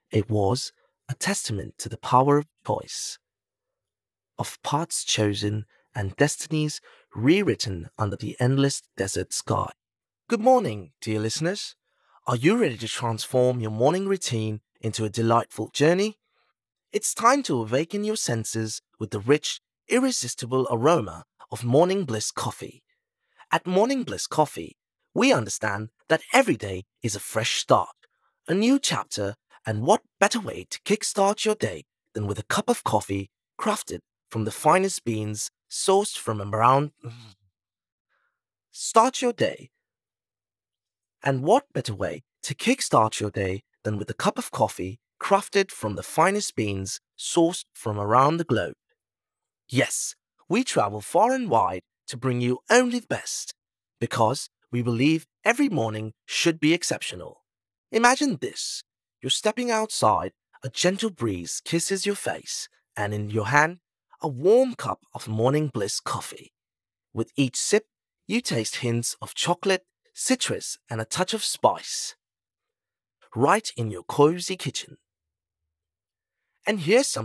It was a testament to the power of choice, of paths chosen and destinies rewritten under the endless desert sky. Good morning, dear listeners. Are you ready to transform your morning routine into a delightful journey? It's time to awaken your senses with the rich, irresistible aroma of Morning Bliss coffee. At Morning Bliss Coffee, we understand that every day is a fresh start, a new chapter, and what better way to kickstart your day than with a cup of coffee crafted from the finest beans sourced from around. Start your day, and what better way to kickstart your day than with a cup of coffee crafted from the finest beans sourced from around the globe? Yes, we travel far and wide to bring you only the best, because we believe every morning should be exceptional. Imagine this: you're stepping outside, a gentle breeze kisses your face, and in your hand, a warm cup of Morning Bliss coffee. With each sip, you taste hints of chocolate, citrus, and a touch of spice, right in your cozy kitchen. And here's some